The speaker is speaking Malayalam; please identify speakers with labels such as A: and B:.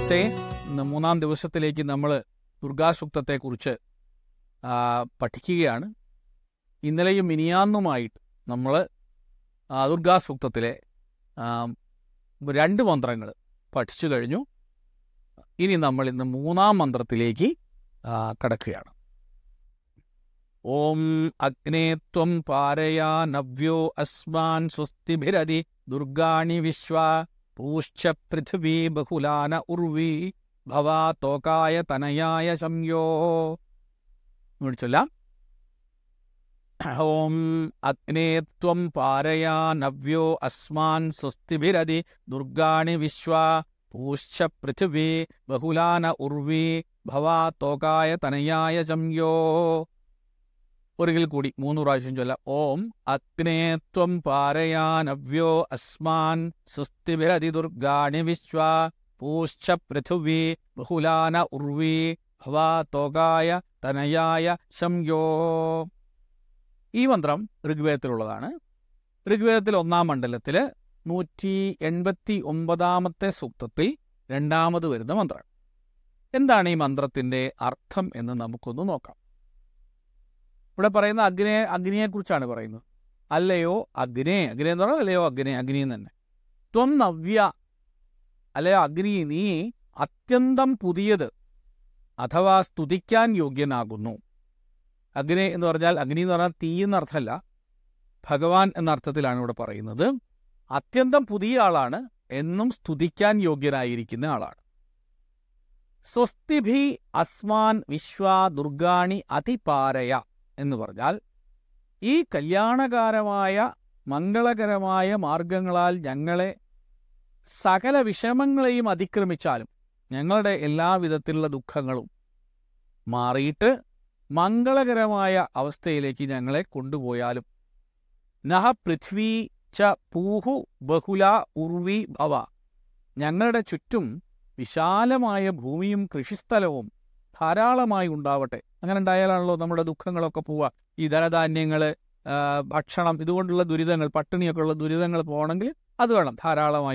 A: മൂന്നാം ദിവസത്തിലേക്ക് നമ്മൾ ദുർഗാസൂക്തത്തെക്കുറിച്ച് പഠിക്കുകയാണ്. ഇന്നലെയും മിനിയാന്നുമായിട്ട് നമ്മൾ ദുർഗാസൂക്തത്തിലെ 2 മന്ത്രങ്ങൾ പഠിച്ചു കഴിഞ്ഞു. ഇനി നമ്മൾ ഇന്ന് 3-ാം മന്ത്രത്തിലേക്ക് കടക്കുകയാണ്. ഓം അഗ്നേ ത്വം പാരയാനവ്യോ അസ്മാൻ സ്വസ്തിഭിരതി ദുർഗാണി വിശ്വ പൂശ്ച പൃഥിവീ ബഹുലാന ഉർവീ ഭവാ തോകായ തനയായ സംയോ. ചൊല്ലാം. ഓം അഗ്നേ ത്വം പാരയാനവ്യോ അസ്മാൻ സ്വസ്തിഭിരതി ദുർഗാണി വിശ്വ പൂശ്ച പൃഥിവീ ബഹുലാന ഉർവീ ഭവാ തോകായ തനയായ സംയോ. ഒരിക്കൽ കൂടി 3 പ്രാവശ്യം ചൊല്ലാം. ഓം അഗ്നേ ത്വം പാരയാനവ്യോ അസ്മാൻ സ്വസ്തിഭിരതി ദുർഗാണി വിശ്വ പൂശ്ച പൃഥിവീ ബഹുലാന ഉർവീ ഭവാ തോകായ തനയായ സംയോ. ഈ മന്ത്രം ഋഗ്വേദത്തിലുള്ളതാണ്. ഋഗ്വേദത്തിൽ 1-ാം മണ്ഡലത്തിൽ 189-ാമത്തെ സൂക്തത്തിൽ 2-ാമത് വരുന്ന മന്ത്രം. എന്താണ് ഈ മന്ത്രത്തിന്റെ അർത്ഥം എന്ന് നമുക്കൊന്ന് നോക്കാം. ഇവിടെ പറയുന്ന അഗ്നിയെക്കുറിച്ചാണ് പറയുന്നത്. അല്ലയോ അഗ്നേ, അഗ്നി എന്ന് പറഞ്ഞാൽ അല്ലയോ അഗ്നി തന്നെ. ത്വം നവ്യ, അല്ലയോ അഗ്നി, നീ അത്യന്തം പുതിയത് അഥവാ സ്തുതിക്കാൻ യോഗ്യനാകുന്നു. അഗ്നി എന്ന് പറഞ്ഞാൽ തീ എന്നർത്ഥമല്ല, ഭഗവാൻ എന്ന അർത്ഥത്തിലാണ് ഇവിടെ പറയുന്നത്. അത്യന്തം പുതിയ ആളാണ്, എന്നും സ്തുതിക്കാൻ യോഗ്യനായിരിക്കുന്ന ആളാണ്. സ്വസ്തിഭി അസ്മാൻ വിശ്വാ ദുർഗാണി അതിപാരയ എന്ന് പറഞ്ഞാൽ ഈ കല്യാണകാരമായ മംഗളകരമായ മാർഗങ്ങളാൽ ഞങ്ങളെ സകല വിഷമങ്ങളെയും അതിക്രമിച്ചാലും ഞങ്ങളുടെ എല്ലാവിധത്തിലുള്ള ദുഃഖങ്ങളും മാറിയിട്ട് മംഗളകരമായ അവസ്ഥയിലേക്ക് ഞങ്ങളെ കൊണ്ടുപോയാലും നഹ പൃഥ്വീ ച പൂഹു ബഹുല ഉർവി ഭവ, ഞങ്ങളുടെ ചുറ്റും വിശാലമായ ഭൂമിയും കൃഷിസ്ഥലവും ധാരാളമായി ഉണ്ടാവട്ടെ. അങ്ങനെ ഉണ്ടായാലാണല്ലോ നമ്മുടെ ദുഃഖങ്ങളൊക്കെ പോവുക. ഈ ധനധാന്യങ്ങൾ, ഭക്ഷണം, ഇതുകൊണ്ടുള്ള ദുരിതങ്ങൾ, പട്ടിണിയൊക്കെ ഉള്ള ദുരിതങ്ങൾ പോകണമെങ്കിൽ അത് വേണം, ധാരാളമായി